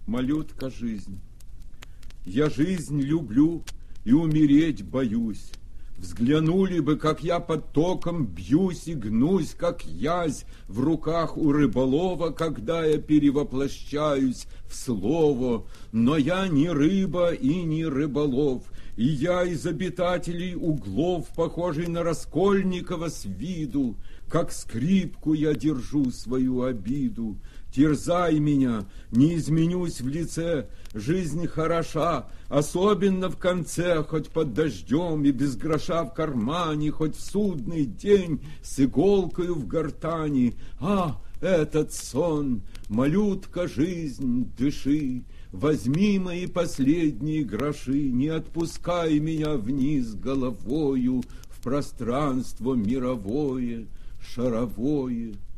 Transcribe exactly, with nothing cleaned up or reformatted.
Малютка жизнь, я жизнь люблю и умереть боюсь. Взглянули бы, как я под током бьюсь и гнусь, как язь в руках у рыболова, когда я перевоплощаюсь в слово. Но я не рыба и не рыболов, и я из обитателей углов, похожий на Раскольникова с виду, как скрипку я держу свою обиду. Терзай меня, не изменюсь в лице, жизнь хороша, особенно в конце, хоть под дождем и без гроша в кармане, хоть в судный день с иголкою в гортани. А, этот сон, малютка жизнь, дыши, возьми мои последние гроши, не отпускай меня вниз головою в пространство мировое, шаровое.